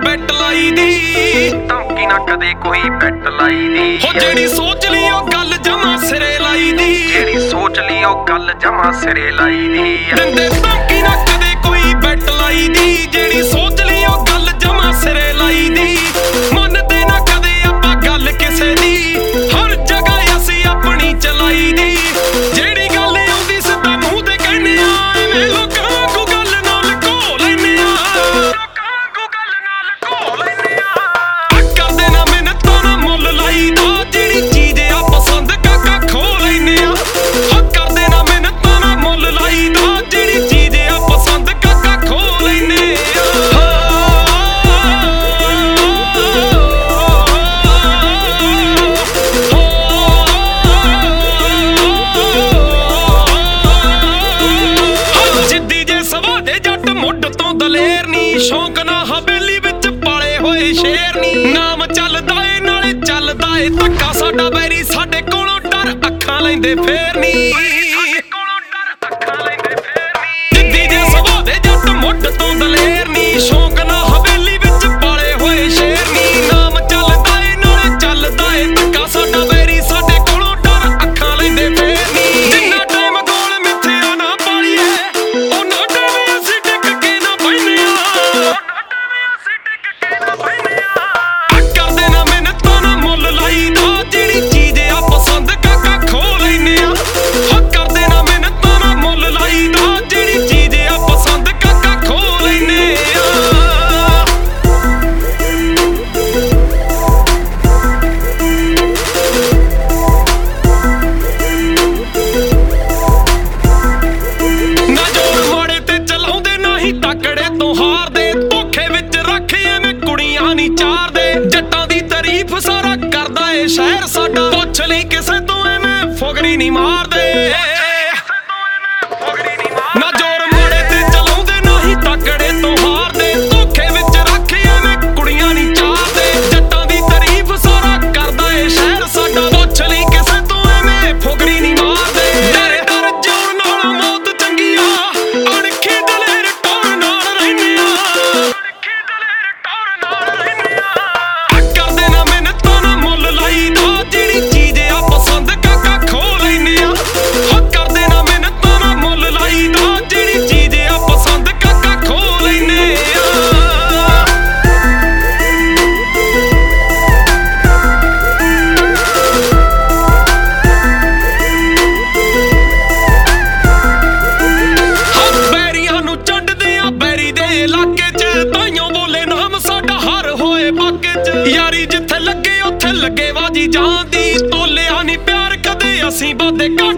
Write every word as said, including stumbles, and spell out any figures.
Bat ਲਾਈ ਦੀ, ਧਮਕੀ ਨਾ ਕਦੇ ਕੋਈ ਬੈਟ ਲਾਈ ਦੀ। ਹੋ ਜਿਹੜੀ ਸੋਚ ਲਈ ਉਹ ਗੱਲ ਜਮਾ ਸਿਰੇ ਲਾਈ ਦੀ, ਜਿਹੜੀ ਸੋਚ ਲਈ ਉਹ ਗੱਲ ਜਮਾ ਸਿਰੇ ਲਾਈ ਦੀ। ਦਿੰਦੇ ਧਮਕੀ ਨਾ ਕਦੇ ਕੋਈ ਬੈਟ ਲਾਈ ਦੀ, ਜਿਹੜੀ ਸੋਚ ਲਈ ਉਹ ਗੱਲ ਜਮਾ ਸਿਰੇ ਲਾਈ ਦੀ। ਮੰਨਦੇ ਨਾ ਕਦੇ ਆਪਾਂ ਗੱਲ ਕਿਸੇ ਦੀ, ਹਰ ਜਗ੍ਹਾ ਅਸੀਂ ਆਪਣੀ ਚਲਾਈ ਦੀ। ਜਿਹੜੀ ਗੱਲ ਆਉਂਦੀ ਸਿੱਧਾ ਮੂੰਹ ਤੇ ਕਹਿੰਦੇ ਆ, ਐਵੇਂ ਲੋਕਾਂ ਵਾਂਗੂ ਗੱਲ ਨਾਲ ਲੁਕੋ ਲੈਂਦੇ ਆ, ਲੋਕਾਂ ਵਾਂਗੂ ਗੱਲ ਨਾਲ ਲੁਕੋ ਲੈਂਦੇ ਆ। ਕਰਦੇ ਨਾ ਮਿਹਨਤਾਂ ਨਾ ਮੁੱਲ ਲਾਈਦਾ, ਜਿਹੜੀ ਚੀਜ਼ ਆ ਪਸੰਦ ਕਾਕਾ ਖੋ ਲੈਂਦੇ ਆ। ਕਰਦੇ ਨਾ ਮਿਹਨਤਾਂ ਨਾ ਮੁੱਲ ਲਾਈਦਾ, ਜਿਹੜੀ ਚੀਜ਼ ਆ ਪਸੰਦ ਕਾਕਾ ਖੋ ਲੈਂਦੇ ਆ। ਜਿੱਦੀ ਜੇ ਸਵਾ ਦੇ ਜੱਟ ਮੁੱਢ ਤੋਂ ਦਲੇਰ ਨੀ, ਸ਼ੌਂਕ ਨਾ ਹਵੇਲੀ ਵਿੱਚ ਪਾਲੇ ਹੋਏ ਸ਼ੇਰ ਨੀ। ਨਾਮ ਚੱਲਦਾ ਏ ਨਾਲੇ ਚੱਲਦਾ ਏ ਧੱਕਾ, ਸਾਡਾ ਬੈਰੀ ਸਾਡੇ ਕੋਲੋਂ ਡਰ ਅੱਖਾਂ ਲੈਂਦੇ ਫੇਰ ਨੀ। ਜਿੱਦੀ ਜੇ ਸਵਾ ਦੇ ਜੱਟ ਮੁੱਢ ਤੋਂ ਦਲੇਰ ਨੀ, ਸ਼ੌਂਕ ਨਾ ਹਵੇਲੀ ਵਿੱਚ ਪਾਲੇ ਹੋਏ ਸ਼ੇਰ ਨੀ। ਨਾਮ ਚੱਲਦਾ ਏ ਨਾਲੇ ਚੱਲਦਾ ਏ ਧੱਕਾ, ਸਾਡਾ ਬੈਰੀ ਸਾਡੇ ਕੋਲੋਂ ਡਰ ਅੱਖਾਂ ਲੈਂਦੇ ਫੇਰ ਨੀ। ਜਿੰਨਾ ਟਾਈਮ ਗੋਲ ਮਿੱਥਿਆ ਨਾ ਪਾਲੀਏ, ਉਹਨਾਂ ਟਾਈਮ ਅਸੀਂ ਟਿਕ ਕੇ ਨਾ ਬਹਿਨੇ ਆ, ਕਰਦੇ ਨਾ ਮਿਹਨਤਾਂ ਨਾ ਮੁੱਲ ਲਾਈਦਾ, ਜਿਹੜੀ ਚੀਜ਼ ਆ ਪਸੰਦ ਕਾਕਾ ਖੋ ਲੈਂਦੇ ਆ। ਕਰਦੇ ਨਾ ਮਿਹਨਤਾਂ ਨਾ ਮੁੱਲ ਲਾਈਦਾ, ਜਿਹੜੀ ਚੀਜ਼ ਆ ਪਸੰਦ ਕਾਕਾ ਖੋ ਲੈਂਦੇ ਆ। ਨਾ ਜੋਰ ਮਾੜੇ ਤੇ ਚਲਾਉਂਦੇ, ਨਾ ਹੀ ਤਕੜੇ ਤੋਂ ਹਾਰਦੇ। ਧੋਖੇ ਵਿੱਚ ਰੱਖ ਐਵੇਂ ਕੁੜੀਆਂ ਨਹੀਂ ਚਾਰਦੇ। ਜੱਟਾਂ ਦੀ ਤਾਰੀਫ ਸਾਰਾ ਕਰਦਾ ਏ ਸ਼ਹਿਰ ਸਾਡਾ, ਪੁੱਛ ਲਈ ਕਿਸੇ ਤੋਂ ਐਵੇਂ ਫੁਗੜੀ ਨਹੀਂ ਮਾਰਦੇ। ਨਾ ਜੋਰ ਮਾੜੇ ਤੇ ਚਲਾਉਂਦੇ, ਨਾ ਹੀ ਤਕੜੇ ਤੋਂ ਹਾਰਦੇ। ਧੋਖੇ ਵਿੱਚ ਰੱਖ ਐਵੇਂ ਕੁੜੀਆਂ ਨਹੀਂ ਚਾਰਦੇ। ਜੱਟਾਂ ਦੀ ਤਾਰੀਫ ਸਾਰਾ ਕਰਦਾ ਏ ਸ਼ਹਿਰ ਸਾਡਾ, ਪੁੱਛ ਲਈ ਕਿਸੇ ਤੋਂ ਐਵੇਂ ਫੁਗੜੀ ਨਹੀਂ ਮਾਰਦੇ। ਡਰ ਡਰ ਜੋਰ ਨਾਲ ਮੌਤ ਚੰਗੀ ਆ, ਅਣਖੀ ਦਲੇਰ ਟੌਰ ਨਾਲ ਰਹਿੰਦੇ ਆ, ਅਣਖੀ ਦਲੇਰ ਟੌਰ ਨਾਲ ਰਹਿੰਦੇ ਆ। ਕਰਦੇ ਨਾ ਮਿਹਨਤਾਂ ਨਾ ਮੁੱਲ ਲਾਈਦਾ, ਜਿਹੜੀ ਚੀਜ਼ ਆ ਪਸੰਦ ਕਾਕਾ ਖੋ ਲੈਂਦੇ ਆ। ਕਰਦੇ ਨਾ ਮਿਹਨਤਾਂ ਨਾ ਮੁੱਲ ਲਾਈਦਾ, ਜਿਹੜੀ ਚੀਜ਼ ਆ ਪਸੰਦ ਕਾਕਾ ਖੋ ਲੈਂਦੇ ਆ। ਬੈਰੀਆਂ ਨੂੰ ਚੰਡਦੇ ਆ ਬੈਰੀ ਦੇ ਇਲਾਕੇ 'ਚ, ਤਾਈਓ ਬੋਲੇ ਨਾਮ ਸਾਡਾ ਹਰ ਹੋਏ ਬਾਕੇ 'ਚ। ਯਾਰੀ ਜਿੱਥੇ ਲੱਗੇ ਉੱਥੇ ਲੱਗੇ ਬਾਜੀ ਜਾਂਦੀ, ਤੋਲਿਆ ਨਹੀਂ ਪਿਆਰ ਕਦੇ ਅਸੀਂ ਵਾਦੇ